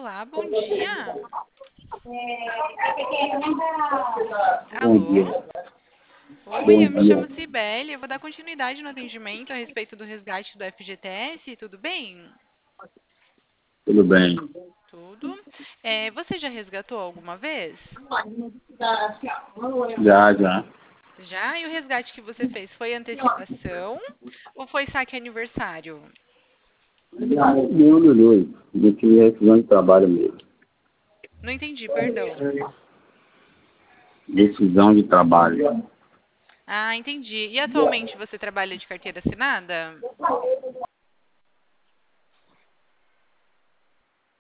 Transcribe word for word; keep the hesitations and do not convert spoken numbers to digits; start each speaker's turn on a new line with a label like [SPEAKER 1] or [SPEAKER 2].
[SPEAKER 1] Olá, bom dia.
[SPEAKER 2] Bom
[SPEAKER 1] Alô?
[SPEAKER 2] dia.
[SPEAKER 1] Oi, eu
[SPEAKER 2] Bom
[SPEAKER 1] me
[SPEAKER 2] dia.
[SPEAKER 1] chamo Cibele. Eu vou dar continuidade no atendimento a respeito do resgate do F G T S. Tudo bem?
[SPEAKER 2] Tudo bem?
[SPEAKER 1] Tudo. É, você já resgatou alguma vez?
[SPEAKER 2] Já, já.
[SPEAKER 1] Já? E o resgate que você fez foi antecipação ou foi saque aniversário?
[SPEAKER 2] Nenhum dos dois. A gente é decisão de trabalho mesmo.
[SPEAKER 1] Não entendi, perdão.
[SPEAKER 2] Decisão de trabalho.
[SPEAKER 1] Ah, entendi. E atualmente você trabalha de carteira assinada?